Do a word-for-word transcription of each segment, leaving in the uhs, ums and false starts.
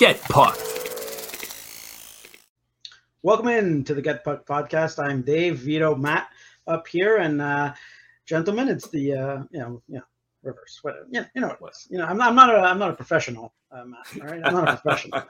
Get Pucked. Welcome in to the Get Pucked podcast. I'm Dave, Vito, Matt up here, and uh, gentlemen, it's the uh, you know, you know, reverse. Whatever. Yeah, you know what it was. You know, I'm not, I'm not a, I'm not a professional, uh, Matt. All right, I'm not a professional.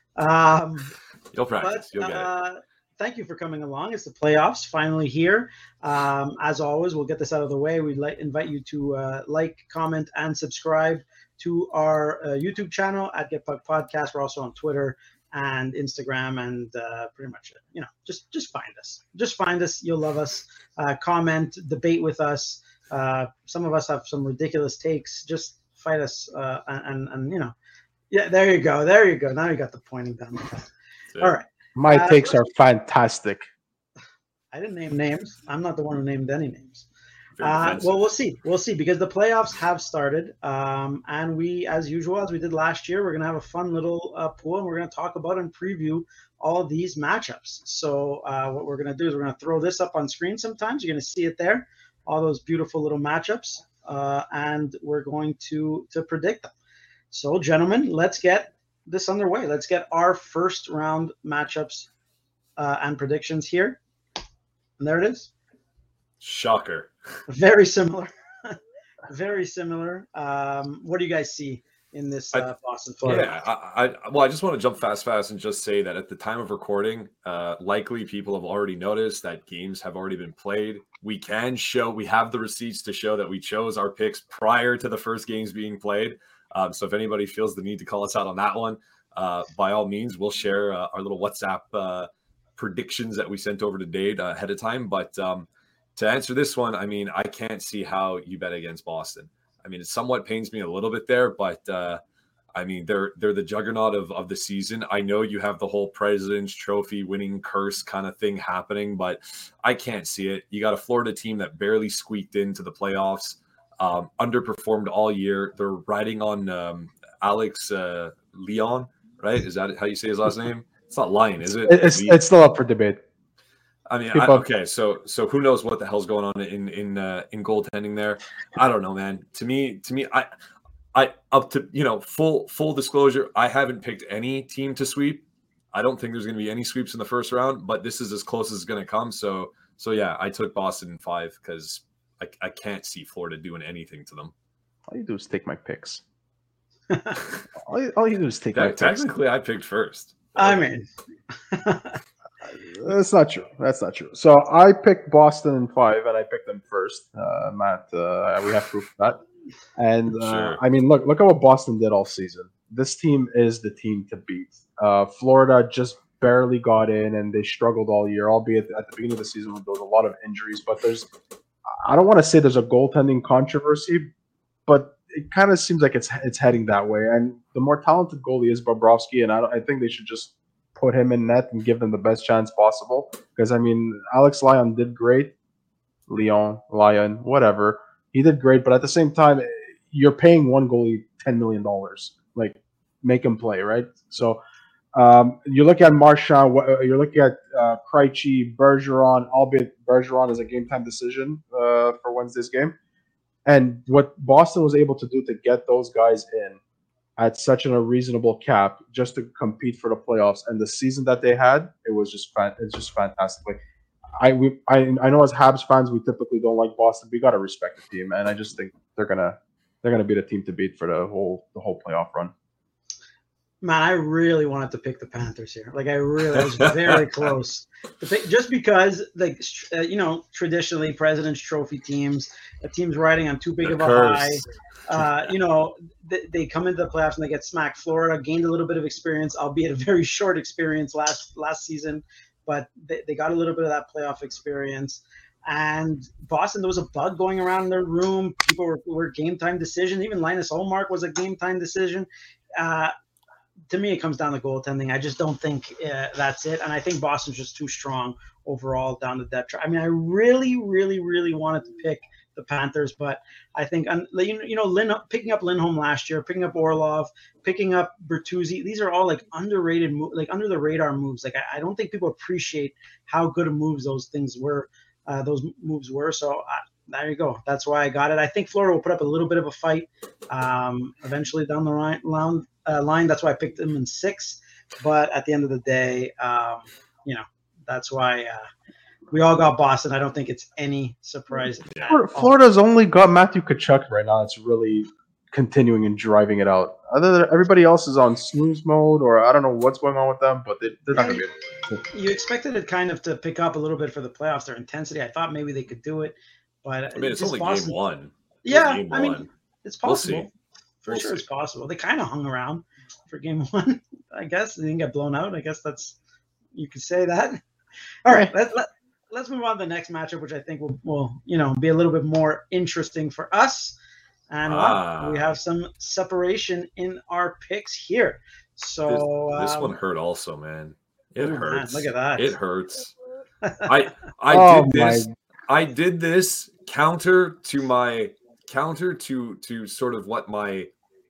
Um, You'll practice. but, You'll get uh, it. Thank you for coming along. It's the playoffs finally here. Um, as always, we'll get this out of the way. We'd like invite you to uh, like, comment, and subscribe to our uh, YouTube channel at Get Pucked Podcast. We're also on Twitter and Instagram, and uh, pretty much, you know, just just find us. Just find us. You'll love us. Uh, comment, debate with us. Uh, some of us have some ridiculous takes. Just fight us, uh, and, and and you know, yeah. There you go. There you go. Now you got the pointing down. All right. My uh, takes are fantastic. I didn't name names. I'm not the one who named any names. Uh, well, we'll see. We'll see because the playoffs have started. Um, and we, as usual, as we did last year, we're going to have a fun little uh, pool, and we're going to talk about and preview all of these matchups. So uh, what we're going to do is we're going to throw this up on screen sometimes. You're going to see it there, all those beautiful little matchups, uh, and we're going to, to predict them. So, gentlemen, let's get this underway. Let's get our first round matchups uh, and predictions here. And there it is. Shocker. Very similar. Very similar. Um, what do you guys see in this uh, Boston Florida? Yeah, I, I, well, I just want to jump fast, fast and just say that at the time of recording, uh, likely people have already noticed that games have already been played. We can show, we have the receipts to show that we chose our picks prior to the first games being played. Um, so if anybody feels the need to call us out on that one, uh, by all means, we'll share uh, our little WhatsApp uh, predictions that we sent over to Dave uh, ahead of time. But um, to answer this one, I mean, I can't see how you bet against Boston. I mean, it somewhat pains me a little bit there, but uh, I mean, they're they're the juggernaut of, of the season. I know you have the whole President's Trophy winning curse kind of thing happening, but I can't see it. You got a Florida team that barely squeaked into the playoffs, um, underperformed all year. They're riding on um, Alex uh, Leon, right? Is that how you say his last name? It's not Lion, is it? It's Le- it's still up for debate. I mean, I, okay, so so who knows what the hell's going on in in uh, in goaltending there? I don't know, man. To me, to me, I I up to you know full full disclosure, I haven't picked any team to sweep. I don't think there's going to be any sweeps in the first round, but this is as close as it's going to come. So so yeah, I took Boston in five because I I can't see Florida doing anything to them. All you do is take my picks. all, you, all you do is take my picks. Technically, I picked first. I mean. That's not true. That's not true. So I picked Boston in five, and I picked them first. Uh, Matt, uh, we have proof of that. And uh, Sure. I mean, look, look at what Boston did all season. This team is the team to beat. Uh, Florida just barely got in, and they struggled all year. Albeit at the beginning of the season, there was a lot of injuries. But there's, I don't want to say there's a goaltending controversy, but it kind of seems like it's it's heading that way. And the more talented goalie is Bobrovsky, and I, don't, I think they should just put him in net and give them the best chance possible. Because, I mean, Alex Lyon did great. Leon, Lyon, whatever. He did great. But at the same time, you're paying one goalie ten million dollars. Like, make him play, right? So um, you look at Marchand, you're looking at uh, Krejci, Bergeron, albeit Bergeron is a game-time decision uh, for Wednesday's game. And what Boston was able to do to get those guys in at such an, a reasonable cap just to compete for the playoffs, and the season that they had, it was just fan, it's just fantastic. Like, I we I I know as Habs fans, we typically don't like Boston. We got to respect the team, and I just think they're gonna they're gonna be the team to beat for the whole the whole playoff run. Man, I really wanted to pick the Panthers here. Like, I really I was very close to pick, just because, like, uh, you know, traditionally President's Trophy teams, a team's riding on too big The of a curse. high. Uh, you know, they, they come into the playoffs and they get smacked. Florida gained a little bit of experience, albeit a very short experience last last season, but they, they got a little bit of that playoff experience. And Boston, there was a bug going around in their room. People were, were game time decisions. Even Linus Ullmark was a game time decision. Uh, to me, it comes down to goaltending. I just don't think uh, that's it. And I think Boston's just too strong overall down the depth chart. I mean, I really, really, really wanted to pick the Panthers, but I think, you know, Lin, picking up Lindholm last year, picking up Orlov, picking up Bertuzzi, these are all like underrated, like under the radar moves. Like, I, I don't think people appreciate how good of moves those things were, uh, those moves were. So there you go. That's why I got it. I think Florida will put up a little bit of a fight um, eventually down the line, uh, line. That's why I picked them in six. But at the end of the day, um, you know, that's why uh, we all got Boston. I don't think it's any surprise. Florida's only got Matthew Tkachuk right now. It's really continuing and driving it out. Other than everybody else is on snooze mode, or I don't know what's going on with them, but they, they're not going to be able to. You expected it kind of to pick up a little bit for the playoffs, their intensity. I thought maybe they could do it, but I mean, it's only Boston. game one. Yeah, game I mean, one. it's possible. We'll see. For We'll sure, see. it's possible. They kind of hung around for game one, I guess. They didn't get blown out. I guess that's you could say that. All right, let, let, let's move on to the next matchup, which I think will, will you know be a little bit more interesting for us. And Ah. wow, we have some separation in our picks here. So This, this um, one hurt also, man. It oh, man, hurts. look at that. It hurts. I I Oh, did this. my. I did this counter to my counter to to sort of what my.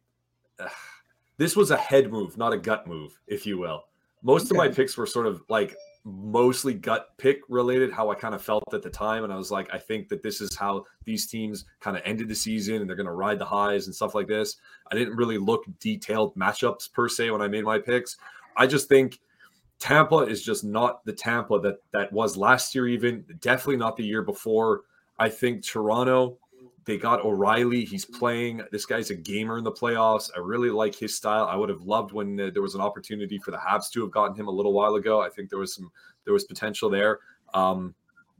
Uh, this was a head move, not a gut move, if you will. Most of my Okay. picks were sort of like mostly gut pick related, how I kind of felt at the time. And I was like, I think that this is how these teams kind of ended the season and they're going to ride the highs and stuff like this. I didn't really look detailed matchups per se when I made my picks. I just think Tampa is just not the Tampa that that was last year, even definitely not the year before. I think Toronto, they got O'Reilly. He's playing. This guy's a gamer in the playoffs. I really like his style. I would have loved when uh, there was an opportunity for the Habs to have gotten him a little while ago. I think there was some there was potential there. Um,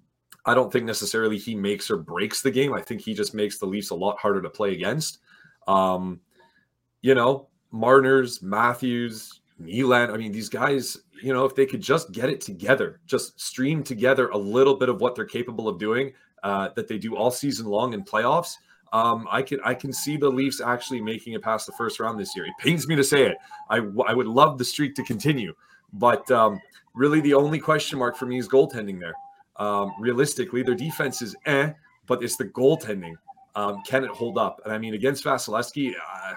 I don't think necessarily he makes or breaks the game. I think he just makes the Leafs a lot harder to play against. Um, you know, Marner's, Matthews, Nylander. I mean, these guys, you know, if they could just get it together, just stream together a little bit of what they're capable of doing, uh, that they do all season long in playoffs. Um, I can I can see the Leafs actually making it past the first round this year. It pains me to say it. I, I would love the streak to continue, but um, really the only question mark for me is goaltending there. Um, realistically, their defense is eh, but it's the goaltending. Um, can it hold up? And I mean, against Vasilevsky, uh,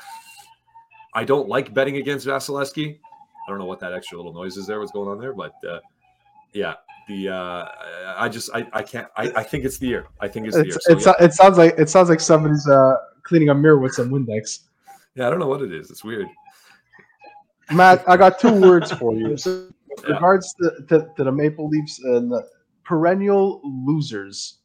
I don't like betting against Vasilevsky. I don't know what that extra little noise is there, what's going on there, but uh, yeah, the uh, I just I, I can't I, I think it's the year. I think it's the It's, year. So, it's, yeah. it sounds like it sounds like somebody's uh, cleaning a mirror with some Windex. yeah, I don't know what it is. It's weird. Matt, I got two words for you. With Yeah. regards to, to, to the Maple Leafs and the perennial losers.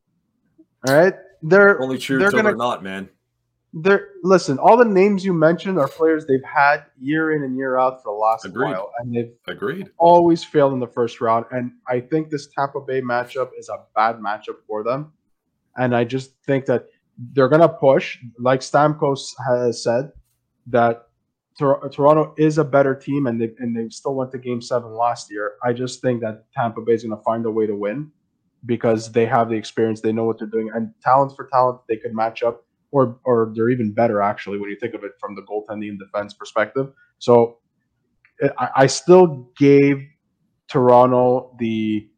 All right, they're Only true they're till gonna they're not, man. they're listen. All the names you mentioned are players they've had year in and year out for the last Agreed. while, and they've Agreed. always failed in the first round. And I think this Tampa Bay matchup is a bad matchup for them. And I just think that they're gonna push, like Stamkos has said, that Tor- Toronto is a better team, and they and they still went to Game Seven last year. I just think that Tampa Bay is gonna find a way to win because they have the experience, they know what they're doing, and talent for talent, they could match up, or or they're even better actually when you think of it from the goaltending and defense perspective. So I, I still gave Toronto the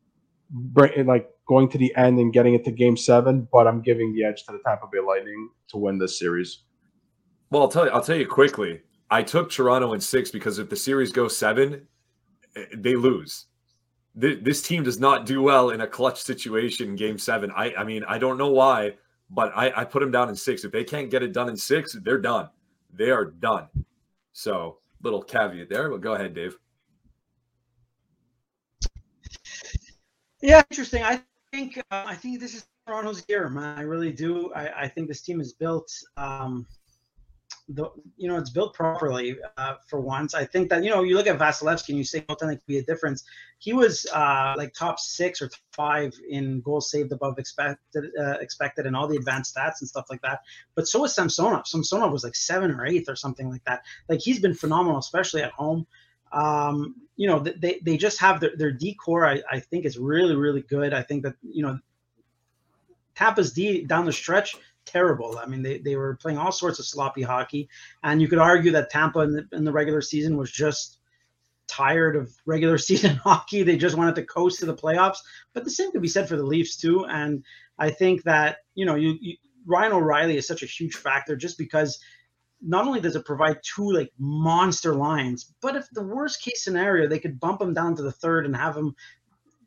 like going to the end and getting it to Game Seven, but I'm giving the edge to the Tampa Bay Lightning to win this series. Well, I'll tell you. I'll tell you quickly. I took Toronto in six because if the series goes seven, eh, they lose. Th- This team does not do well in a clutch situation in Game Seven. I, I mean, I don't know why, but I, I put them down in six. If they can't get it done in six, they're done. They are done. So, little caveat there. But go ahead, Dave. Yeah, interesting. I think uh, I think this is Toronto's year, man. I really do. I, I think this team is built. Um, the you know it's built properly uh, for once. I think that you know you look at Vasilevsky and you say goaltending could be a difference. He was uh, like top six or top five in goals saved above expected, uh, expected, and all the advanced stats and stuff like that. But so was Samsonov. Samsonov was like seven or eighth or something like that. Like he's been phenomenal, especially at home. Um, you know they they just have their their D core. I I think is really really good. I think that you know Tampa's D down the stretch. Terrible. I mean, they, they were playing all sorts of sloppy hockey, and you could argue that Tampa in the, in the regular season was just tired of regular season hockey. They just wanted to coast to the playoffs. But the same could be said for the Leafs too. And I think that you know, you, you Ryan O'Reilly is such a huge factor just because not only does it provide two like monster lines, but if the worst case scenario, they could bump him down to the third and have him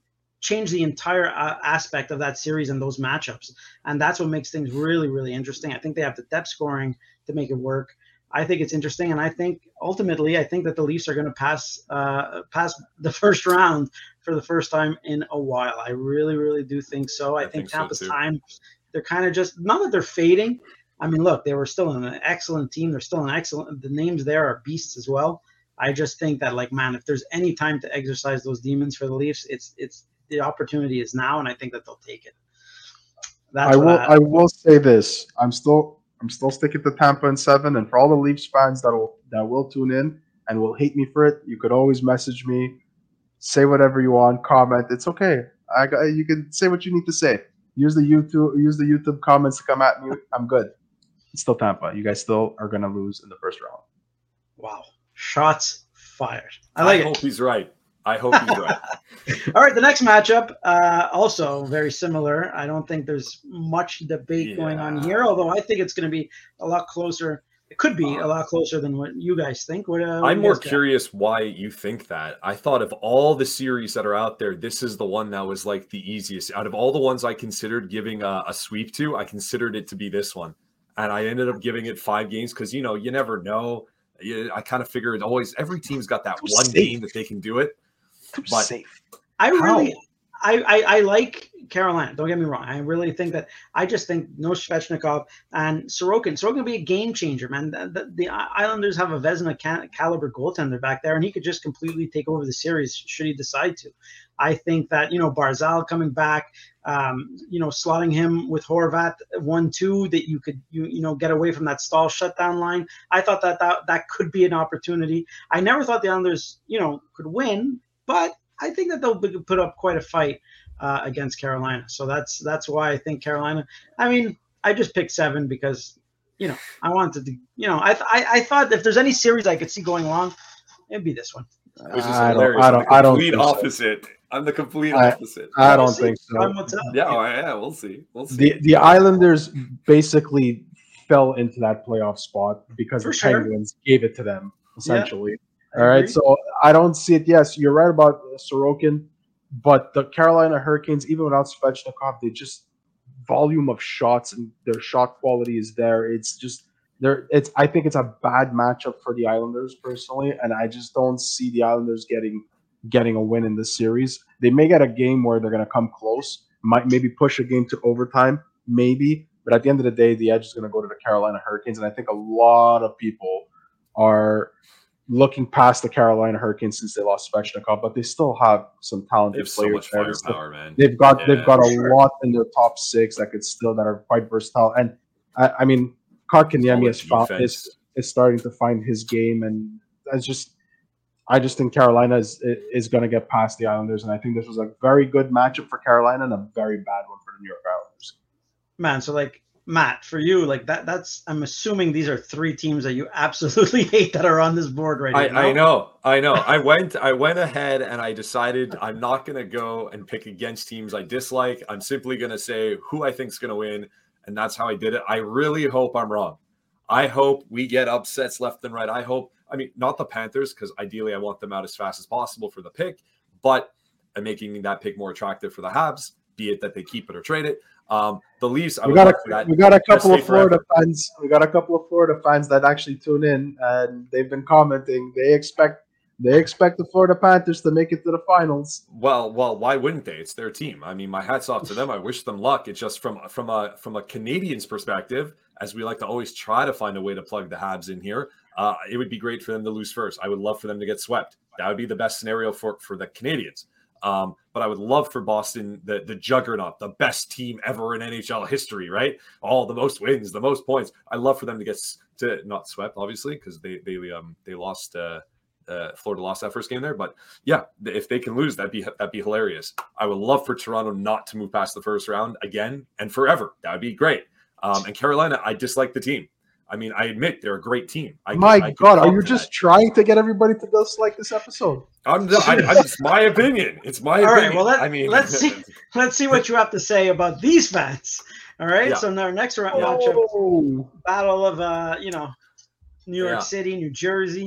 change the entire uh, aspect of that series and those matchups. And that's what makes things really, really interesting. I think they have the depth scoring to make it work. I think it's interesting, and I think ultimately, I think that the Leafs are going to pass uh, pass the first round for the first time in a while. I really, really do think so. I, I think, think Tampa's so time, they're kind of just not that they're fading. I mean, look, they were still an excellent team. They're still an excellent. The names there are beasts as well. I just think that, like, man, if there's any time to exercise those demons for the Leafs, it's it's the opportunity is now, and I think that they'll take it. That's I will. I, I will say this. I'm still. I'm still sticking to Tampa in seven, and for all the Leafs fans that will that will tune in and will hate me for it, you could always message me, say whatever you want, comment. It's okay. I got, you can say what you need to say. Use the YouTube use the YouTube comments to come at me. I'm good. It's still Tampa. You guys still are gonna lose in the first round. Wow, shots fired. I like I it. hope he's right. I hope he's right. All right, the next matchup, uh, also very similar. I don't think there's much debate yeah. going on here, although I think it's going to be a lot closer. It could be uh, a lot closer than what you guys think. What, uh, what I'm more curious got? why you think that. I thought of all the series that are out there, this is the one that was like the easiest. Out of all the ones I considered giving a, a sweep to, I considered it to be this one. And I ended up giving it five games because, you know, you never know. I kind of figured always every team's got that one safe. game that they can do it. But safe. I really, I, I, I like Carolina. Don't get me wrong. I really think that. I just think no Svechnikov and Sorokin. Sorokin will be a game changer, man. The, the, the Islanders have a Vezina ca- caliber goaltender back there, and he could just completely take over the series should he decide to. I think that, you know, Barzal coming back, um, you know, slotting him with Horvat one two, that you could you you know get away from that stall shutdown line. I thought that that that could be an opportunity. I never thought the Islanders, you know, could win. But I think that they'll put up quite a fight uh, against Carolina. So that's that's why I think Carolina. I mean, I just picked seven because, you know, I wanted to, you know, I I, I thought if there's any series I could see going long, it'd be this one. Which is I hilarious. Don't, I don't, I'm the complete I don't opposite. So. I'm the complete I, opposite. I don't we'll think so. Yeah, yeah, we'll see. We'll see. The the Islanders basically fell into that playoff spot because For the sure. Penguins gave it to them, essentially. Yeah. All right, so I don't see it. Yes, you're right about Sorokin, but the Carolina Hurricanes, even without Svechnikov, they just volume of shots and their shot quality is there. It's just there. It's I think it's a bad matchup for the Islanders personally, and I just don't see the Islanders getting getting a win in this series. They may get a game where they're going to come close, might maybe push a game to overtime, maybe, but at the end of the day, the edge is going to go to the Carolina Hurricanes, and I think a lot of people are looking past the Carolina Hurricanes since they lost Svechnikov, but they still have some talented they have so players much there. firepower, man. They've got yeah, they've got a sure. lot in their top six that could still that are quite versatile. And I, I mean, Kotkaniemi is, found, is is starting to find his game, and that's just I just think Carolina is is going to get past the Islanders, and I think this was a very good matchup for Carolina and a very bad one for the New York Islanders. Man, so like. Matt, for you, like that, that's, I'm assuming these are three teams that you absolutely hate that are on this board right I, now. I know, I know. I went, I went ahead and I decided I'm not going to go and pick against teams I dislike. I'm simply going to say who I think is going to win. And that's how I did it. I really hope I'm wrong. I hope we get upsets left and right. I hope, I mean, not the Panthers, because ideally I want them out as fast as possible for the pick, but I'm making that pick more attractive for the Habs, be it that they keep it or trade it. Um, the Leafs, I we would got love a for that. we got a couple of Florida forever. fans. We got a couple of Florida fans that actually tune in, and they've been commenting. They expect they expect the Florida Panthers to make it to the finals. Well, well, why wouldn't they? It's their team. I mean, my hat's off to them. I wish them luck. It's just from from a from a Canadian's perspective, as we like to always try to find a way to plug the Habs in here. Uh, it would be great for them to lose first. I would love for them to get swept. That would be the best scenario for for the Canadians. Um, but I would love for Boston, the, the juggernaut, the best team ever in N H L history, right? All the most wins, the most points. I love for them to get to not swept, obviously, because they they um they lost. Uh, uh, Florida lost that first game there, but yeah, if they can lose, that'd be that'd be hilarious. I would love for Toronto not to move past the first round again and forever. That would be great. Um, and Carolina, I dislike the team. I mean, I admit they're a great team. I, My I God, are you that. just trying to get everybody to dislike this episode? I'm, I, I, it's my opinion. It's my All opinion. right, well, let, I mean, let's see. Let's see what you have to say about these fans. All right. Yeah. So in our next round Oh. matchup, battle of uh, you know, New York Yeah. City, New Jersey.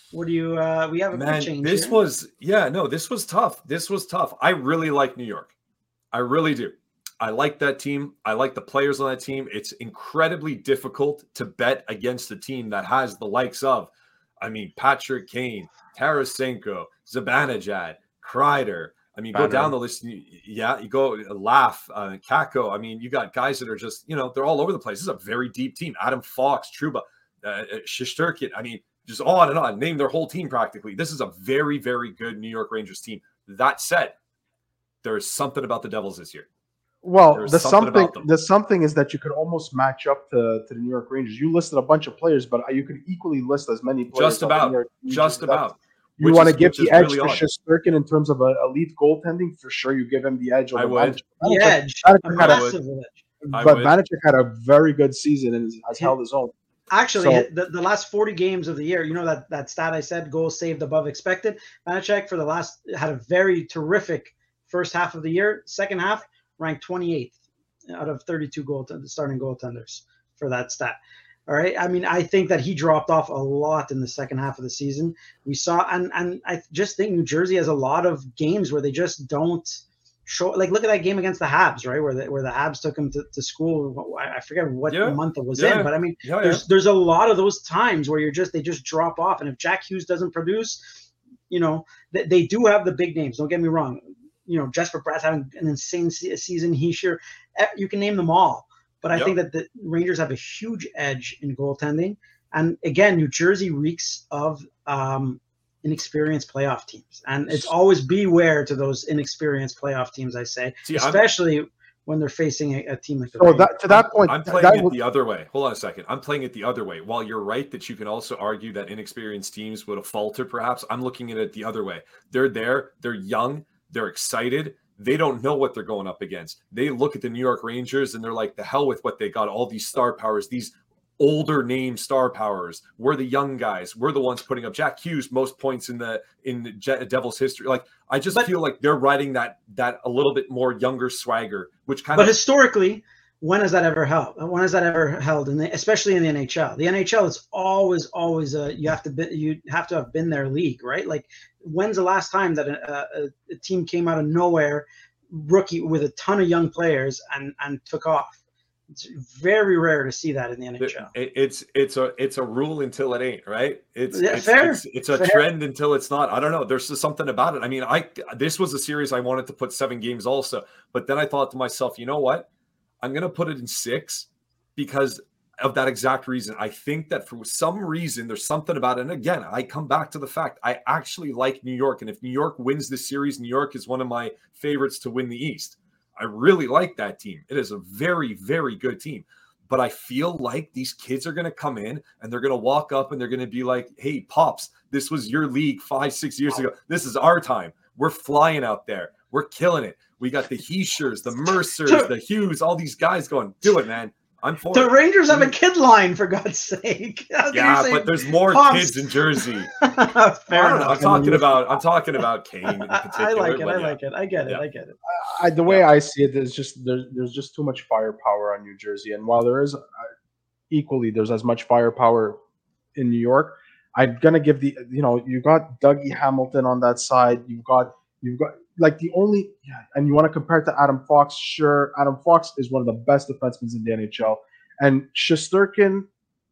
What do you? Uh, we have a Man, quick change this here. was yeah, no, this was tough. This was tough. I really like New York. I really do. I like that team. I like the players on that team. It's incredibly difficult to bet against a team that has the likes of, I mean, Patrick Kane, Tarasenko, Zibanejad, Kreider. I mean, go Banner. down the list. Yeah, you go laugh, uh, Kako. I mean, you got guys that are just, you know, they're all over the place. This is a very deep team. Adam Fox, Trouba, uh, Shesterkin. I mean, just on and on. Name their whole team practically. This is a very, very good New York Rangers team. That said, there is something about the Devils this year. Well, There's the something something, about them. the something is that you could almost match up to, to the New York Rangers. You listed a bunch of players, but you could equally list as many players. Just on the about. New York Rangers. Just That's- about. You Which want to is- give which the is edge really to odd. Shesterkin in terms of a elite goaltending. For sure, you give him the edge. I over would. Vanacek. The Vanacek- edge, Vanacek a had a- massive edge. I but would. Vanacek had a very good season and has held his own. Actually, So- the, the last forty games of the year, you know that, that stat I said, goals saved above expected. Vanacek for the last had a very terrific first half of the year. Second half ranked twenty-eighth out of thirty-two goal starting goaltenders for that stat. All right. I mean, I think that he dropped off a lot in the second half of the season. We saw, and and I just think New Jersey has a lot of games where they just don't show. Like, look at that game against the Habs, right? Where the, where the Habs took him to, to school. I I forget what Yeah. month it was Yeah. in, but I mean, Yeah, yeah. there's there's a lot of those times where you're just they just drop off, and if Jack Hughes doesn't produce, you know, they, they do have the big names. Don't get me wrong. You know, Jesper Bratt's having an insane se- season. He sure you can name them all. But I Yep. think that the Rangers have a huge edge in goaltending. And again, New Jersey reeks of um, inexperienced playoff teams. And it's always beware to those inexperienced playoff teams, I say, See, I'm- especially when they're facing a, a team like the So Rangers. that to that point, I'm that playing it would- the other way. Hold on a second. I'm playing it the other way. While you're right that you can also argue that inexperienced teams would have faltered, perhaps, I'm looking at it the other way. They're there. They're young. They're excited. They don't know what they're going up against. They look at the New York Rangers and they're like, the hell with what they got. All these star powers, these older name star powers. We're the young guys. We're the ones putting up. Jack Hughes most points in the in the Je- Devils history. Like, I just But- feel like they're riding that that a little bit more younger swagger, which kind But of historically, when has that ever held? When has that ever held? In the, especially in the N H L, the N H L is always, always a you have to be, you have to have been their league, right? Like, when's the last time that a, a, a team came out of nowhere, rookie with a ton of young players, and and took off? It's very rare to see that in the N H L. It, it's it's a it's a rule until it ain't, right? It's Yeah, it's, fair. it's it's a Fair. trend until it's not. I don't know. There's just something about it. I mean, I this was a series I wanted to put seven games also, but then I thought to myself, you know what? I'm gonna put it in six because of that exact reason. I think that for some reason there's something about it. And again, I come back to the fact I actually like New York, and if New York wins this series, New York is one of my favorites to win the East. I really like that team. It is a very, very good team. But I feel like these kids are going to come in and they're going to walk up and they're going to be like, hey, Pops, this was your league five, six years ago. This is our time. We're flying out there. We're killing it. We got the Heishers, the Mercers, the Hughes, all these guys going, do it, man. I'm for The it. Rangers have a kid line, for God's sake. How can Yeah, you say but there's more Pops? kids in Jersey. Fair I don't know. I'm enough. talking about I'm talking about Kane in I, particular. I like it. but I yeah. like it. I get it. Yeah. I get it. I, the way I see it is just there's there's just too much firepower on New Jersey, and while there is uh, equally there's as much firepower in New York, I'm gonna give the you know you got Dougie Hamilton on that side, you've got you've got like the only yeah, and you want to compare it to Adam Fox, sure, Adam Fox is one of the best defensemen in the N H L, and Shesterkin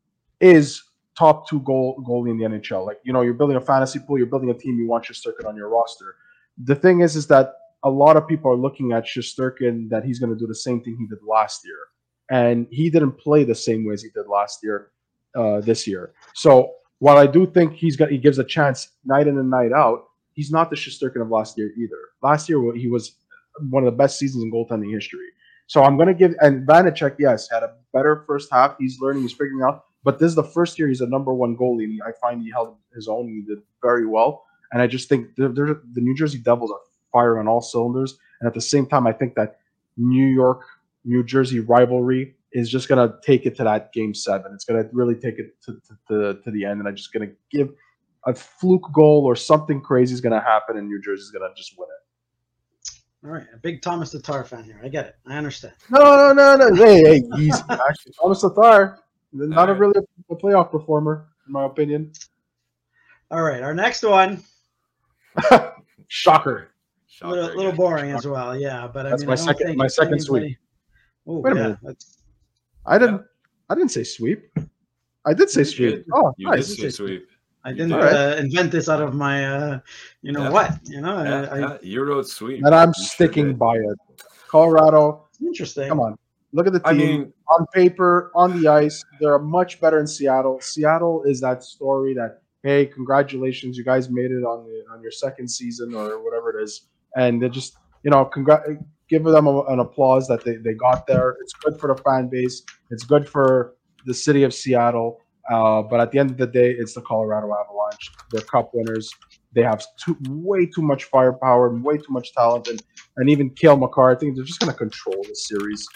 is top two goal goalie in the N H L. Like, you know, you're building a fantasy pool, you're building a team, you want Shesterkin on your roster. The thing is, is that a lot of people are looking at Shesterkin that he's going to do the same thing he did last year. And he didn't play the same way as he did last year, uh, this year. So while I do think he's got, he gives a chance night in and night out, he's not the Shesterkin of last year either. Last year, he was one of the best seasons in goaltending history. So I'm going to give, and Vanacek, yes, had a better first half. He's learning, he's figuring out. But this is the first year he's a number one goalie, and I find he held his own and he did very well. And I just think they're, they're, the New Jersey Devils are firing on all cylinders. And at the same time, I think that New York, New Jersey rivalry is just going to take it to that game seven. It's going to really take it to, to, to, to the end. And I'm just going to give a fluke goal or something crazy is going to happen, and New Jersey's going to just win it. All right, a big Thomas Tatar fan here. I get it. I understand. No, no, no, no. Hey, hey, easy. Actually, Thomas Tatar, not a right. really a playoff performer, in my opinion. All right, our next one. Shocker. A little, little boring as well, yeah. But I That's mean, my I don't second think my second anybody... sweep. Oh, Wait a yeah, minute. that's... I didn't Yeah. I didn't say sweep. I did say You sweep. did. Oh, You nice. did say sweep. I You didn't did. uh, invent this out of my, uh, you know Yeah. what, you know. Yeah, I, yeah, you wrote sweep. And I'm You sure sticking did. by it. Colorado, Interesting. come on. Look at the team. I mean, on paper, on the ice, they're much better in Seattle. Seattle is that story that, hey, congratulations, you guys made it on the on your second season or whatever it is. And they're just, you know, congr- give them a, an applause that they, they got there. It's good for the fan base. It's good for the city of Seattle. Uh, but at the end of the day, it's the Colorado Avalanche. They're cup winners. They have too, way too much firepower and way too much talent. And, and even Cale Makar, I think they're just going to control the series.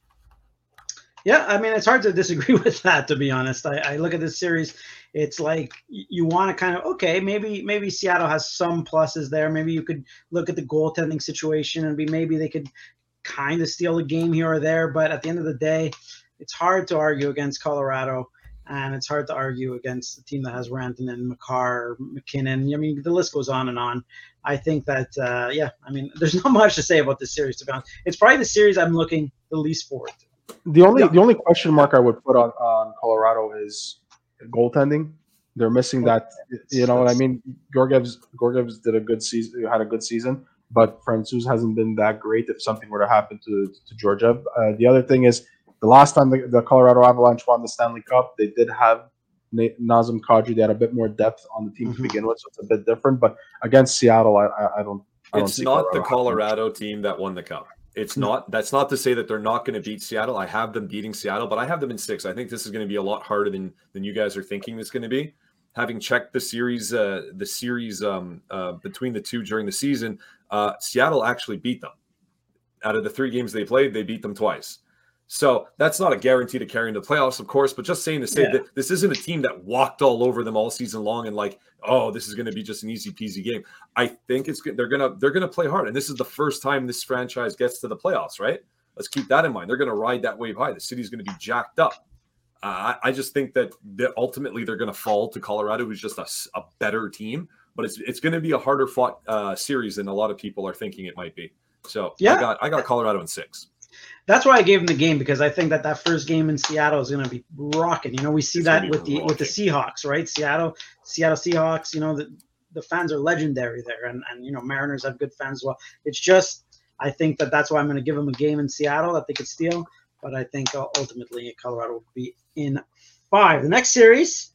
Yeah, I mean, it's hard to disagree with that, to be honest. I, I look at this series, it's like you want to kind of, okay, maybe maybe Seattle has some pluses there. Maybe you could look at the goaltending situation and be maybe they could kind of steal a game here or there. But at the end of the day, it's hard to argue against Colorado, and it's hard to argue against a team that has Rantanen, Makar, McKinnon. I mean, the list goes on and on. I think that, uh, yeah, I mean, there's not much to say about this series, to be honest. It's probably the series I'm looking the least forward to. The only Yeah. the only question mark I would put on, on Colorado is goaltending. They're missing that. You know what I mean? Gorgiev's Gorgiev's did a good season, had a good season, but Francouz hasn't been that great. If something were to happen to to Georgiev, uh, the other thing is the last time the, the Colorado Avalanche won the Stanley Cup, they did have Na- Nazem Kadri. They had a bit more depth on the team Mhm. to begin with, so it's a bit different. But against Seattle, I I, I don't. I don't it's see not the happening. Colorado team that won the cup. It's No. not. That's not to say that they're not going to beat Seattle. I have them beating Seattle, but I have them in six. I think this is going to be a lot harder than than you guys are thinking it's going to be. Having checked the series, uh, the series um, uh, between the two during the season, uh, Seattle actually beat them. Out of the three games they played, they beat them twice. So that's not a guarantee to carry into the playoffs, of course, but just saying to say Yeah. that this isn't a team that walked all over them all season long and like, oh, this is going to be just an easy peasy game. I think it's they're gonna they're gonna play hard, and this is the first time this franchise gets to the playoffs, right? Let's keep that in mind. They're going to ride that wave high. The city's going to be jacked up. Uh, I, I just think that that ultimately they're going to fall to Colorado, who's just a, s- a better team, but it's it's going to be a harder fought uh, series than a lot of people are thinking it might be. So Yeah. I got I got Colorado in six. That's why I gave them the game, because I think that that first game in Seattle is going to be rocking. You know, we see It's that gonna be with the with the Seahawks, right? Seattle, Seattle Seahawks. You know, the the fans are legendary there, and and you know, Mariners have good fans as well. It's just, I think that that's why I'm going to give them a game in Seattle that they could steal, but I think uh, ultimately Colorado will be in five. The next series,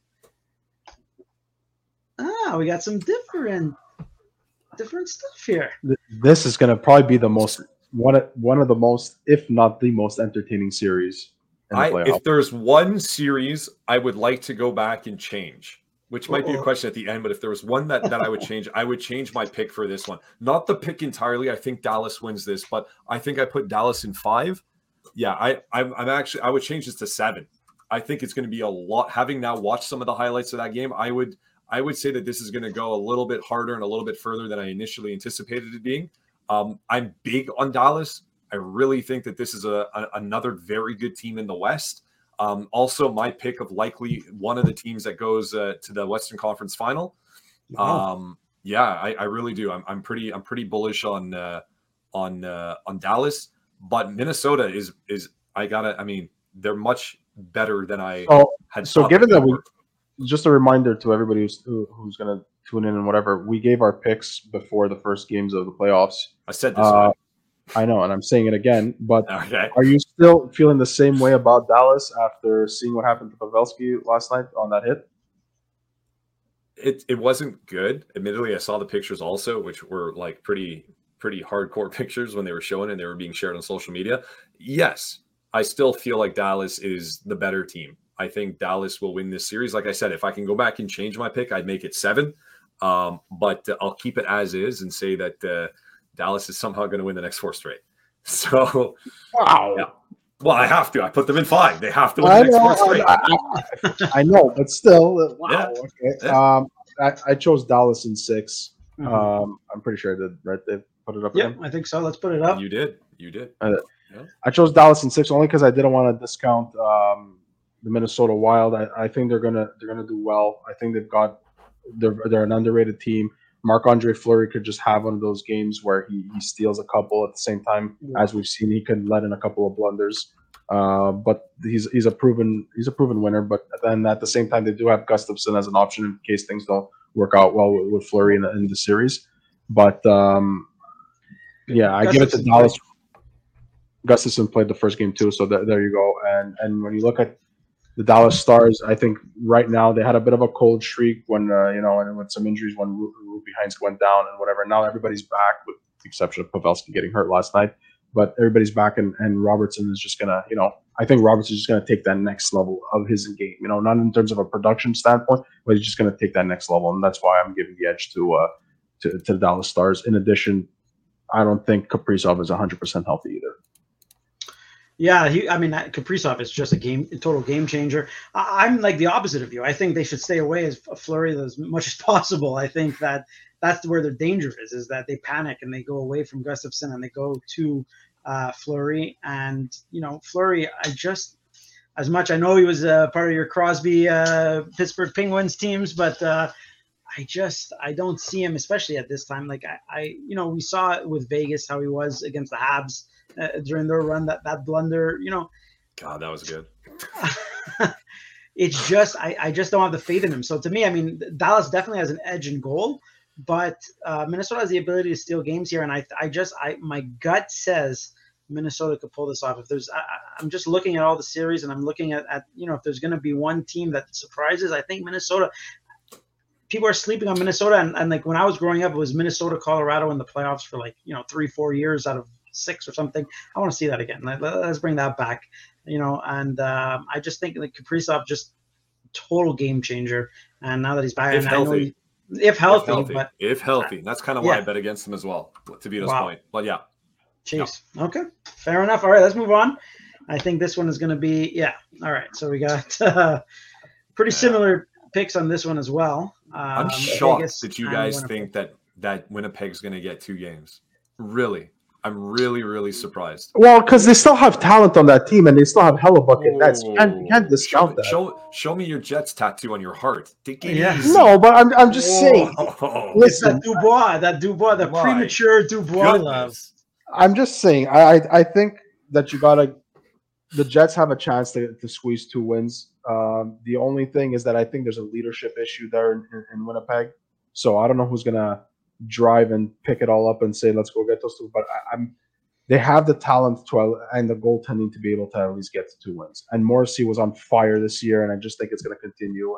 ah, we got some different different stuff here. Th- This is going to probably be the most one of, one of the most, if not the most entertaining series in the I, playoffs. if there's one series I would like to go back and change, which might be a Uh-oh. question at the end, but if there was one that, that I would change, I would change my pick for this one. Not the pick entirely. I think Dallas wins this, but I think I put Dallas in five. Yeah, I, I'm, I'm actually, I would change this to seven. I think it's going to be a lot. Having now watched some of the highlights of that game, I would, I would say that this is going to go a little bit harder and a little bit further than I initially anticipated it being. Um, I'm big on Dallas. I really think that this is a, a another very good team in the West. Um, also, my pick of likely one of the teams that goes uh, to the Western Conference Final. Wow. Um, yeah, I, I really do. I'm, I'm pretty I'm pretty bullish on uh, on uh, on Dallas, but Minnesota is is I gotta. I mean, they're much better than I So, had. so thought given they that we, were. just a reminder to everybody who's, who, who's going to tune in and whatever, we gave our picks before the first games of the playoffs. I said this. Uh, already. I know, and I'm saying it again, but Okay. are you still feeling the same way about Dallas after seeing what happened to Pavelski last night on that hit? It it wasn't good. Admittedly, I saw the pictures also, which were like pretty pretty hardcore pictures when they were showing and they were being shared on social media. Yes, I still feel like Dallas is the better team. I think Dallas will win this series. Like I said, if I can go back and change my pick, I'd make it seven. Um, but uh, I'll keep it as is and say that uh, Dallas is somehow going to win the next four straight. So, Wow. yeah. Well, I have to. I put them in five. They have to win I the next know, four straight. I, I, I know, but still, uh, wow. Yeah. Okay. Yeah. Um, I, I chose Dallas in six. Mhm. Um, I'm pretty sure I did, right? They put it up Yep, again. I think so. Let's put it up. You did. You did. I chose Dallas in six only because I didn't want to discount um, the Minnesota Wild. I, I think they're gonna they're gonna do well. I think they've got they're they're an underrated team. Marc-Andre Fleury could just have one of those games where he, he steals a couple at the same time. Yeah. As we've seen, he could let in a couple of blunders. Uh, but he's he's a proven he's a proven winner. But then at the same time, they do have Gustafsson as an option in case things don't work out well with, with Fleury in the, in the series. But um, yeah, I give it to Dallas. Gustafsson played the first game too, so th- there you go. And and when you look at the Dallas Stars, I think right now they had a bit of a cold streak when uh, you know, and with some injuries when Rupi Heinz went down and whatever. Now everybody's back, with the exception of Pavelski getting hurt last night. But everybody's back, and, and Robertson is just gonna, you know, I think Robertson is just gonna take that next level of his game. You know, not in terms of a production standpoint, but he's just gonna take that next level, and that's why I'm giving the edge to uh to, to the Dallas Stars. In addition, I don't think Kaprizov is one hundred percent healthy either. Yeah, he, I mean, Kaprizov is just a game, a total game changer. I, I'm like the opposite of you. I think they should stay away as Fleury as much as possible. I think that that's where their danger is, is that they panic and they go away from Gustafsson and they go to uh, Fleury. And, you know, Fleury, I just, as much, I know he was uh, part of your Crosby uh, Pittsburgh Penguins teams, but uh, I just, I don't see him, especially at this time. Like, I, I you know, we saw it with Vegas, how he was against the Habs. Uh, during their run, that that blunder, you know, God, that was good. It's just I, I just don't have the faith in him. So to me, I mean, Dallas definitely has an edge in goal, but uh, Minnesota has the ability to steal games here, and I I just I my gut says Minnesota could pull this off. If there's I, I'm just looking at all the series, and I'm looking at, at you know if there's going to be one team that surprises, I think Minnesota. People are sleeping on Minnesota, and, and like when I was growing up, it was Minnesota, Colorado in the playoffs for like you know three four years out of six or something. I want to see that again. Let, let's bring that back, you know. And um, I just think like Kaprizov, just total game changer. And now that he's back, if and healthy, I know he, if healthy, if healthy, but if healthy, that's kind of why yeah. I bet against him as well. To Vito's wow. point, but yeah. Jeez. No. Okay, fair enough. All right, let's move on. I think this one is going to be yeah. All right, so we got uh, pretty yeah. similar picks on this one as well. Um, I'm shocked Vegas that you guys think that that Winnipeg's going to get two games. Really. I'm really, really surprised. Well, because they still have talent on that team, and they still have Hellebuck and Nets. You can't, you can't discount show, that. Show, show me your Jets tattoo on your heart. Yeah. No, but I'm, I'm just Whoa. saying. Listen, that Dubois, that Dubois, the My premature Dubois goodness. love. I'm just saying. I, I, I think that you gotta. The Jets have a chance to, to squeeze two wins. Um, the only thing is that I think there's a leadership issue there in, in, in Winnipeg. So I don't know who's gonna drive and pick it all up and say, let's go get those two. But I, I'm, they have the talent to and the goaltending to be able to at least get to two wins. And Morrissey was on fire this year, and I just think it's going to continue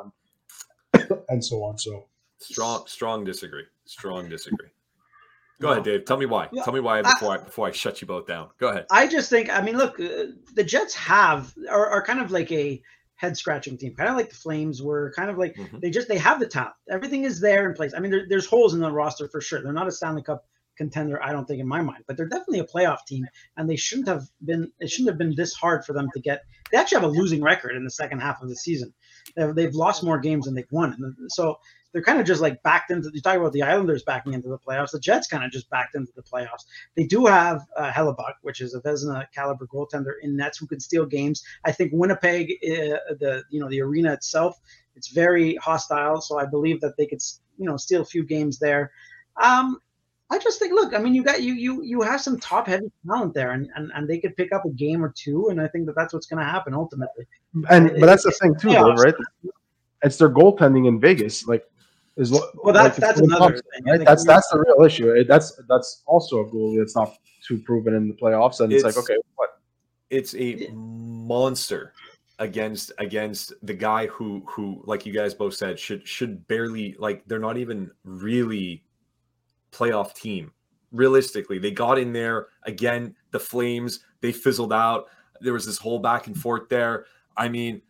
and and so on. So strong, strong disagree. Strong disagree. Go no. ahead, Dave. Tell me why. Yeah, Tell me why before I, I before I shut you both down. Go ahead. I just think. I mean, look, uh, the Jets have are, are kind of like a head scratching team, kind of like the Flames were, kind of like mm-hmm. they just they have the talent. Everything is there in place. I mean, there, there's holes in the roster for sure. They're not a Stanley Cup contender, I don't think, in my mind, but they're definitely a playoff team, and they shouldn't have been. It shouldn't have been this hard for them to get. They actually have a losing record in the second half of the season. They've, they've lost more games than they've won, and so they're kind of just like backed into. You talk about the Islanders backing into the playoffs. The Jets kind of just backed into the playoffs. They do have uh, Hellebuck, which is a Vezina caliber goaltender in nets who can steal games. I think Winnipeg, uh, the you know the arena itself, it's very hostile, so I believe that they could you know steal a few games there. Um, I just think, look, I mean, you got you you you have some top heavy talent there, and, and, and they could pick up a game or two, and I think that that's what's going to happen ultimately. And but that's the thing too, though, right? It's their goaltending in Vegas, like. Is well, that's like that's another thing. Right? That's that's the real issue. That's that's also a goalie that's not too proven in the playoffs, and it's, it's like, okay, what? It's a monster against against the guy who who, like you guys both said, should should barely like they're not even really playoff team. Realistically, they got in there again. The Flames, they fizzled out. There was this whole back and forth there. I mean.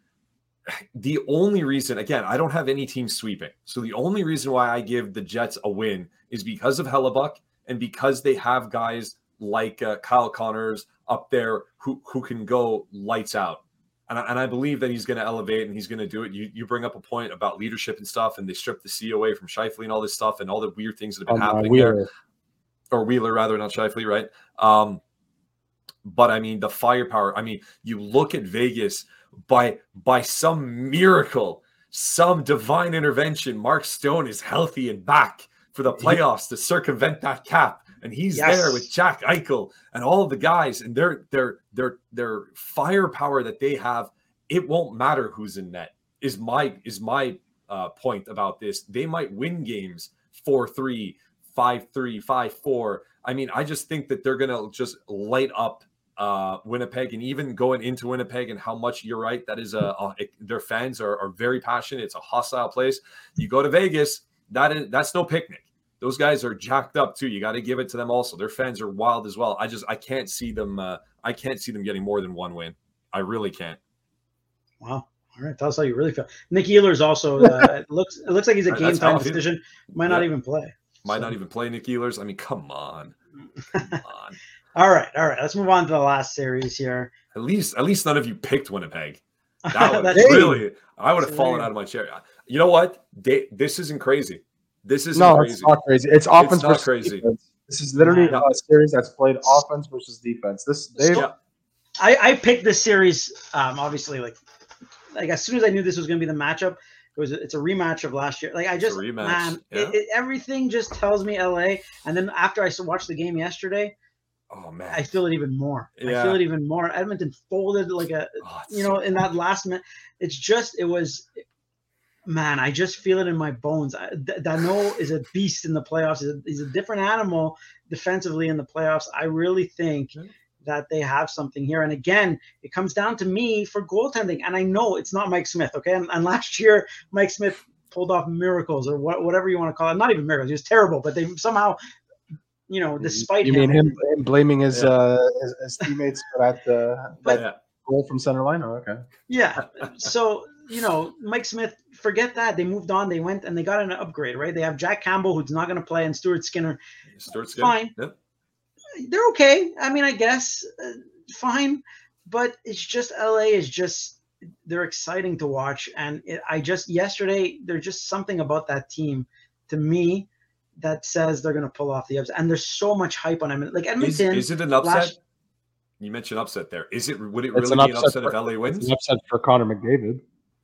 The only reason, again, I don't have any team sweeping. So the only reason why I give the Jets a win is because of Hellebuck and because they have guys like uh, Kyle Connors up there who, who can go lights out. And I, and I believe that he's going to elevate and he's going to do it. You you bring up a point about leadership and stuff, and they stripped the C away from Scheifele and all this stuff and all the weird things that have been um, happening uh, there. Or Wheeler, rather, not Scheifele, right? Um, but, I mean, the firepower. I mean, you look at Vegas – By by some miracle, some divine intervention, Mark Stone is healthy and back for the playoffs to circumvent that cap. And he's Yes. there with Jack Eichel and all of the guys, and their their their their firepower that they have. It won't matter who's in net. Is my is my uh, point about this? They might win games four three, five three, five four. I mean, I just think that they're gonna just light up uh, Winnipeg, and even going into Winnipeg, and how much you're right. That is a, a their fans are, are very passionate. It's a hostile place. You go to Vegas, that is that's no picnic. Those guys are jacked up too. You got to give it to them also. Their fans are wild as well. I just I can't see them. Uh, I can't see them getting more than one win. I really can't. Wow. All right, tell us how you really feel. Nick Ehlers also uh, it looks it looks like he's a game time decision. Might not yeah. even play. Might so. not even play Nick Ehlers. I mean, come on, come on. All right, all right. Let's move on to the last series here. At least, at least none of you picked Winnipeg. That was That's really. I would have That's fallen weird. out of my chair. You know what? They, this isn't crazy. This isn't No, crazy. it's not crazy. It's offense It's not versus crazy. defense. This is literally Yeah. a series that's played offense versus defense. This they Yeah. I, I picked this series, um, obviously, like like as soon as I knew this was going to be the matchup. It was it's a rematch of last year. Like I It's a just rematch, man, yeah. it, it, everything just tells me L A. And then after I watched the game yesterday, Oh man, I feel it even more. Yeah. I feel it even more. Edmonton folded like a Oh, it's you so know in that last minute. It's just it was. Man, I just feel it in my bones. I, D- Dano is a beast in the playoffs. He's a, he's a different animal defensively in the playoffs. I really think Yeah. that they have something here. And again, it comes down to me for goaltending. And I know it's not Mike Smith, okay? And, and last year, Mike Smith pulled off miracles or what, whatever you want to call it. Not even miracles. He was terrible, but they somehow, you know, despite you him. mean him, him blaming his, Yeah. uh, his his teammates for that uh, that yeah. goal from center line? Oh, okay. Yeah. So, you know, Mike Smith, forget that. They moved on. They went and they got an upgrade, right? They have Jack Campbell, who's not going to play, and Stuart Skinner. Stuart Skinner. Fine. Yep. They're okay. I mean, I guess uh, fine, but it's just L A is just they're exciting to watch, and it, I just yesterday there's just something about that team to me that says they're going to pull off the upset, and there's so much hype on them. Like Is, Edmonton, is it an upset? last- You mentioned upset there. Is it? Would it It's really an be an upset upset for- if L A It's wins? an upset for Connor McDavid,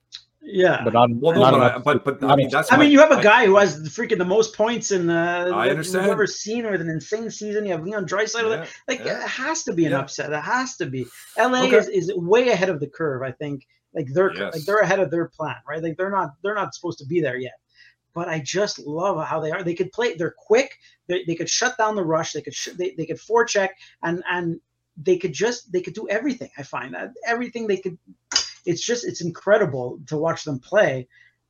yeah. but not. Well, no, not but, an I, upset- but but I not mean an that's. I mean, my- you have a I- guy who has the freaking the most points in the I that understand. you've ever seen with an insane season. You have Leon Draisaitl. Yeah, Like yeah. it has to be an Yeah. upset. It has to be. L A Okay. is, is way ahead of the curve. I think. Like they're Yes. like they're ahead of their plan, right? Like they're not they're not supposed to be there yet. But I just love how they are. They could play. They're quick. They, they could shut down the rush. They could sh- they they could forecheck and and they could just they could do everything. I find that everything they could. It's just it's incredible to watch them play.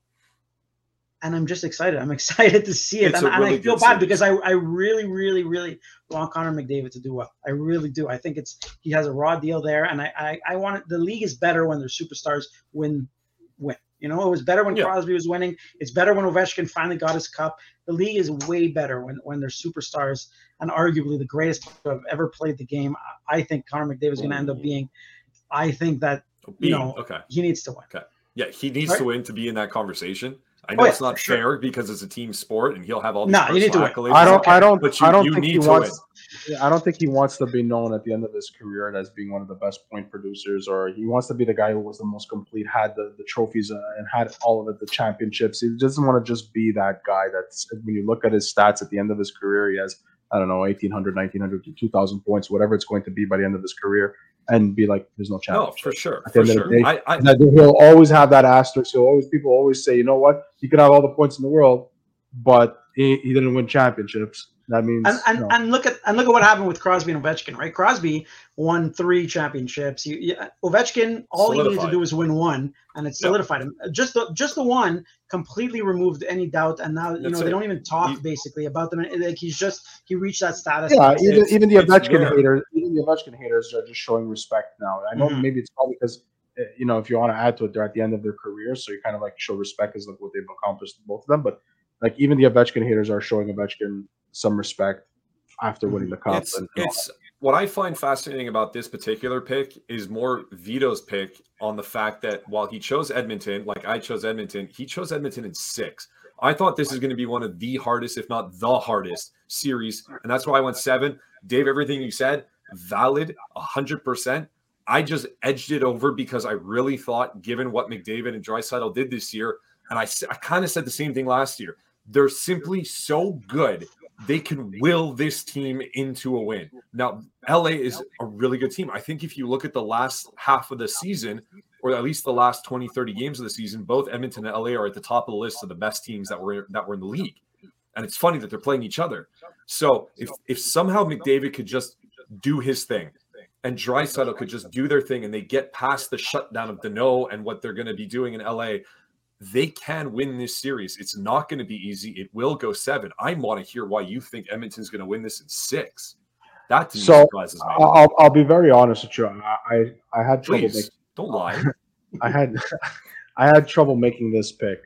And I'm just excited. I'm excited to see it. It's And, a and I really feel good bad series. because I, I really, really, really want Connor McDavid to do well. I really do. I think it's he has a raw deal there. And I, I, I want it, the league is better when their superstars win win. You know, it was better when Yeah. Crosby was winning. It's better when Ovechkin finally got his cup. The league is way better when, when they're superstars and arguably the greatest player who have ever played the game. I think Connor McDavid is going to end up being. I think that Being, you know, okay. he needs to win. Yeah, he needs Right? to win to be in that conversation. I know Oh, yeah, it's not for sure. fair because it's a team sport and he'll have all these No, you need to personal win. accolades. I don't. I don't. But you- I don't you think need he to wants. Yeah, I don't think he wants to be known at the end of his career as being one of the best point producers, or he wants to be the guy who was the most complete, had the, the trophies uh, and had all of it, the championships. He doesn't want to just be that guy. That's when you look at his stats at the end of his career, he has I don't know eighteen hundred, nineteen hundred to two thousand points, whatever it's going to be by the end of his career, and be like, there's no No, championship. for sure. At the For end of the sure. day, I, I, And that he'll always have that asterisk. He'll always people always say, you know what, he could have all the points in the world, but he, he didn't win championships. That means And, and, you know, and look at and look at what happened with Crosby and Ovechkin, right? Crosby won three championships. You, you, Ovechkin, all he needed to Solidified. do was win one, and it solidified him. Just the just the one completely removed any doubt, and now you That's know they it. don't even talk He- basically about them. Like he's just he reached that status. yeah, That's even it. even the it's Ovechkin rare. haters, even the Ovechkin haters are just showing respect now. I know Mhm. maybe it's probably because uh, you know if you want to add to it, they're at the end of their career, so you kind of like show respect as like what they've accomplished, both of them. But like even the Ovechkin haters are showing Ovechkin some respect after winning the cup. it's and, and all it's what I find fascinating about this particular pick is more Vito's pick on the fact that while he chose Edmonton, like I chose Edmonton, he chose Edmonton in six. I thought this is going to be one of the hardest, if not the hardest, series, and that's why I went seven. Dave, everything you said, valid, a hundred percent. I just edged it over because I really thought, given what McDavid and Draisaitl did this year, and I, I kind of said the same thing last year. They're simply so good. They can will this team into a win. Now, L A is a really good team. I think if you look at the last half of the season, or at least the last twenty, thirty games of the season, both Edmonton and L A are at the top of the list of the best teams that were that were in the league. And it's funny that they're playing each other. So if if somehow McDavid could just do his thing and Draisaitl could just do their thing and they get past the shutdown of Danault and what they're going to be doing in L A, they can win this series. It's not going to be easy. It will go seven. I want to hear why you think Edmonton's going to win this in six. That to me so surprises me. I'll I'll be very honest with you. I I, I had trouble. Please, making, don't lie. I had I had trouble making this pick.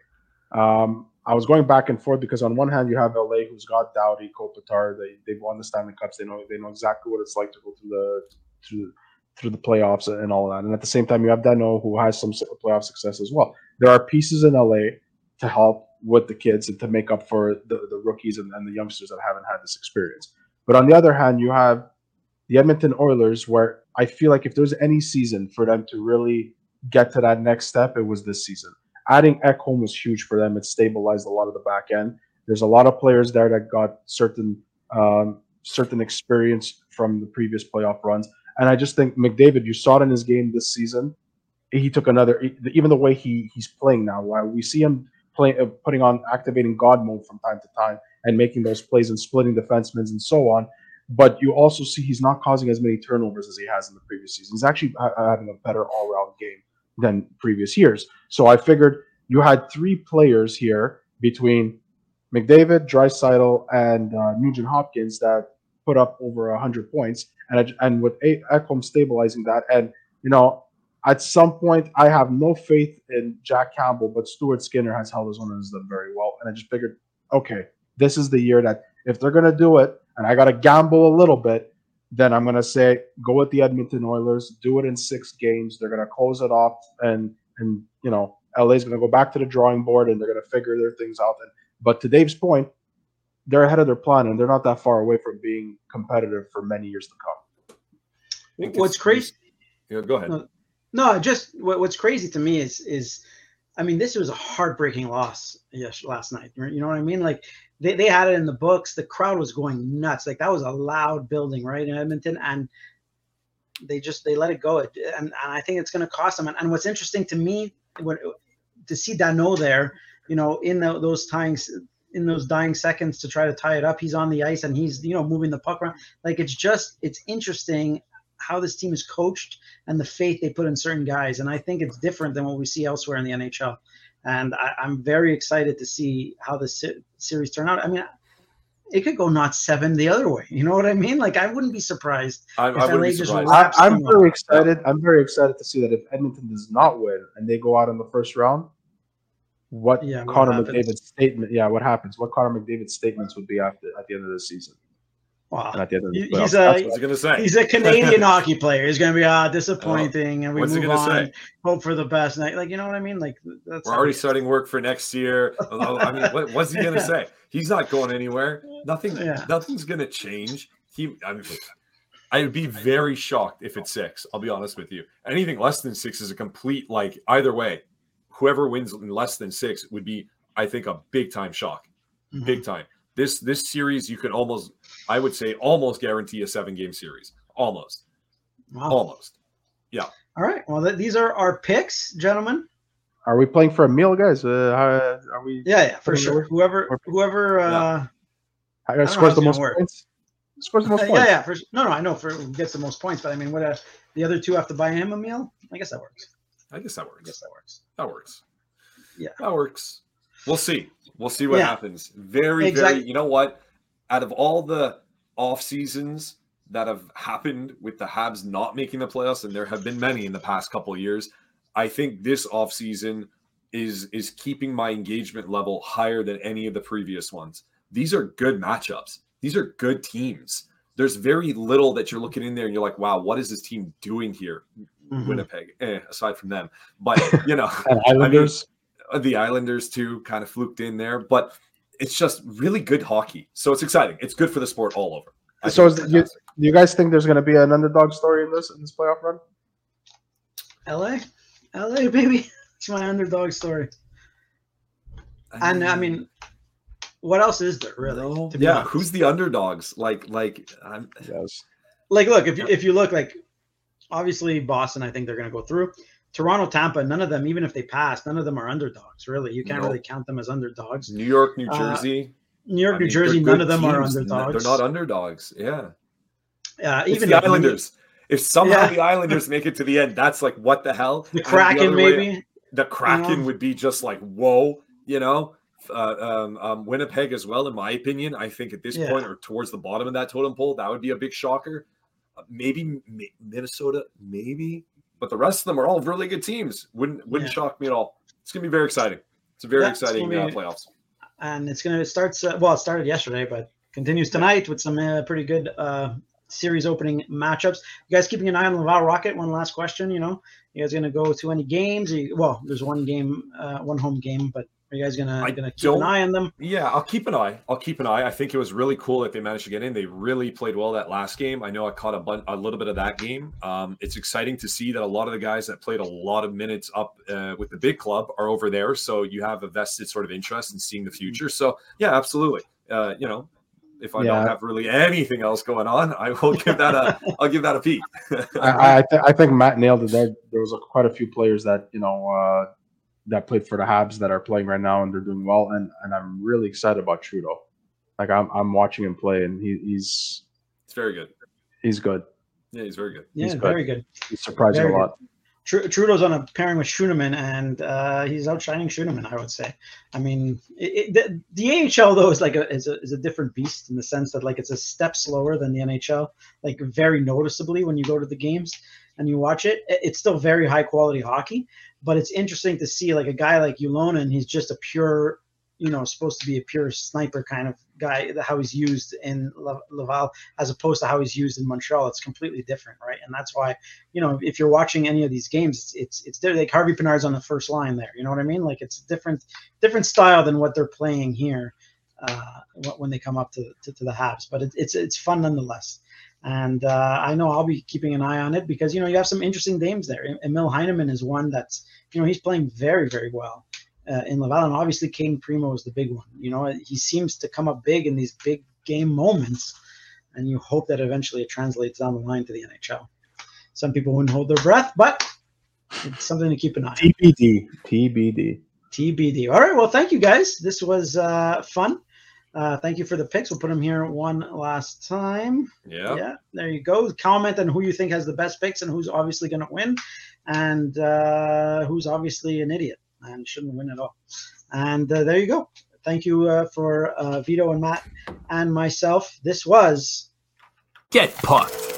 Um, I was going back and forth because on one hand you have L A, who's got Doughty, Kopitar. They they've won the Stanley Cups. They know they know exactly what it's like to go through the through through the playoffs and all that. And at the same time, you have Danault, who has some playoff success as well. There are pieces in L A to help with the kids and to make up for the, the rookies and, and the youngsters that haven't had this experience. But on the other hand, you have the Edmonton Oilers, where I feel like if there's any season for them to really get to that next step, it was this season. Adding Ekholm was huge for them. It stabilized a lot of the back end. There's a lot of players there that got certain um, certain experience from the previous playoff runs. And I just think McDavid, you saw it in his game this season. He took another, even the way he he's playing now, while we see him play, uh, putting on activating God mode from time to time and making those plays and splitting defensemen and so on. But you also see he's not causing as many turnovers as he has in the previous season. He's actually ha- having a better all-around game than previous years. So I figured you had three players here between McDavid, Draisaitl, and uh, Nugent Hopkins that put up over one hundred points. And and with Ekholm stabilizing that, and you know, at some point, I have no faith in Jack Campbell, but Stuart Skinner has held his own and has done very well. And I just figured, okay, this is the year that if they're gonna do it, and I gotta gamble a little bit, then I'm gonna say go with the Edmonton Oilers, do it in six games. They're gonna close it off, and and you know, L A's gonna go back to the drawing board and they're gonna figure their things out. And, but to Dave's point, they're ahead of their plan, and they're not that far away from being competitive for many years to come. What's crazy? Yeah, go ahead. No, no, just what, what's crazy to me is is, I mean, this was a heartbreaking loss yes last night. Right? You know what I mean? Like they, they had it in the books. The crowd was going nuts. Like that was a loud building, right, in Edmonton, and they just they let it go. And, and I think it's going to cost them. And, and what's interesting to me when to see Danault there, you know, in the, those tying. in those dying seconds to try to tie it up, he's on the ice and he's, you know, moving the puck around. Like it's just, it's interesting how this team is coached and the faith they put in certain guys. And I think it's different than what we see elsewhere in the N H L. And I, I'm very excited to see how this se- series turn out. I mean, it could go not seven the other way. You know what I mean? Like I wouldn't be surprised. I, I wouldn't be surprised. I, I'm very excited. I'm very excited to see that if Edmonton does not win and they go out in the first round, what yeah, Connor McDavid's statement? Yeah, what happens? What Connor McDavid's statements would be after at the end of the season? Wow, and at the end of the he's a That's what he's gonna say. He's a Canadian hockey player. He's gonna be ah disappointing, oh, and we what's move he gonna on. Say? Hope for the best. And like you know what I mean? Like that's we're already starting work for next year. I mean, what, what's he gonna yeah. say? He's not going anywhere. Nothing. Yeah. Nothing's gonna change. He. I mean, I would be very shocked if it's six. I'll be honest with you. Anything less than six is a complete like either way. Whoever wins less than six would be, I think, a big time shock, mm-hmm. big time. This this series, you can almost, I would say, almost guarantee a seven game series, almost, wow. almost, yeah. All right. Well, th- these are our picks, gentlemen. Are we playing for a meal, guys? Uh, are we? Yeah, yeah, for sure. Whoever, whoever uh, yeah. scores the most points. Scores the most points. Yeah, yeah. For, no, no, I know for who gets the most points, but I mean, what uh, the other two have to buy him a meal? I guess that works. I guess that works. I guess that works. That works. Yeah. That works. We'll see. We'll see what yeah. happens. Very, exactly. very, you know what? Out of all the off seasons that have happened with the Habs not making the playoffs, and there have been many in the past couple of years, I think this off season is, is keeping my engagement level higher than any of the previous ones. These are good matchups. These are good teams. There's very little that you're looking in there and you're like, wow, what is this team doing here? Mm-hmm. Winnipeg, eh, aside from them, but you know, Islanders, I mean, the Islanders too, kind of fluked in there, but it's just really good hockey. So it's exciting. It's good for the sport all over. I so, is you, do you guys think there's going to be an underdog story in this in this playoff run? L A, L A, baby, it's my underdog story. And I mean, what else is there really? No. To be Yeah, honest? who's the underdogs? Like, like, I'm, Yes. Like, look, if you, if you look like, obviously Boston, I think they're going to go through. Toronto, Tampa, none of them, even if they pass, none of them are underdogs. Really, you can't No. really count them as underdogs. New York, New Uh, Jersey. New York, I New mean, Jersey, they're none of good them are teams. underdogs. They're not underdogs. Yeah. Uh, It's even the if- Islanders. If somehow Yeah. the Islanders make it to the end, that's like, what the hell? The And Kraken, other way- maybe. the Kraken know? would be just like, whoa, you know. Uh, um, um, Winnipeg as well, in my opinion. I think at this Yeah. point, or towards the bottom of that totem pole, that would be a big shocker. Uh, maybe M- Minnesota, maybe, but the rest of them are all really good teams. Wouldn't wouldn't Yeah. shock me at all. It's gonna be very exciting. It's a very Yeah, it's exciting gonna uh, be- playoffs. And it's going to start. Uh, well, it started yesterday, but continues tonight with some uh, pretty good uh, series opening matchups. You guys keeping an eye on Laval Rocket? One last question. You know, you guys going to go to any games? You, well, there's one game, uh, one home game, but are you guys going I to going to keep don't- an eye on them? Yeah, I'll keep an eye. I'll keep an eye. I think it was really cool that they managed to get in. They really played well that last game. I know I caught a, bun- a little bit of that game. Um, it's exciting to see that a lot of the guys that played a lot of minutes up uh, with the big club are over there. So you have a vested sort of interest in seeing the future. So yeah, absolutely. Uh, you know, if I Yeah. don't have really anything else going on, I will give that a. I'll give that a peek. I I, th- I think Matt nailed it. There, there was a, quite a few players that you know uh, that played for the Habs that are playing right now, and they're doing well. And and I'm really excited about Trudeau. Like I'm I'm watching him play, and he, he's It's very good. he's good. Yeah, he's very good. Yeah, He's good. very good. He's surprising Very a lot. Tru- Trudeau's on a pairing with Schooneman, and uh, he's outshining Schooneman, I would say. I mean, it, it, the, the A H L though is like a is, a is a different beast in the sense that like it's a step slower than the N H L, like very noticeably when you go to the games and you watch it. it- It's still very high quality hockey, but it's interesting to see like a guy like Ulonen. He's just a pure, you know, supposed to be a pure sniper kind of guy. How he's used in La- Laval as opposed to how he's used in Montreal. It's completely different, right? And that's why, you know, if you're watching any of these games, it's it's, it's they're like Harvey Pinard's on the first line there. You know what I mean? Like it's different different style than what they're playing here uh, wh- when they come up to to, to the Habs. But it, it's it's fun nonetheless. And uh, I know I'll be keeping an eye on it because you know you have some interesting names there. Emil Heineman is one that's you know he's playing very very well. Uh, in Laval, and obviously Caden Primo is the big one. You know, he seems to come up big in these big game moments, and you hope that eventually it translates down the line to the N H L. Some people wouldn't hold their breath, but it's something to keep an eye on. T B D. T B D. T B D. All right, well, thank you guys. This was uh, fun. Uh, thank you for the picks. We'll put them here one last time. Yeah. Yeah, there you go. Comment on who you think has the best picks and who's obviously going to win, and uh, who's obviously an idiot and shouldn't win at all. And uh, there you go. Thank you uh, for uh, Vito and Matt and myself. This was Get Pucked.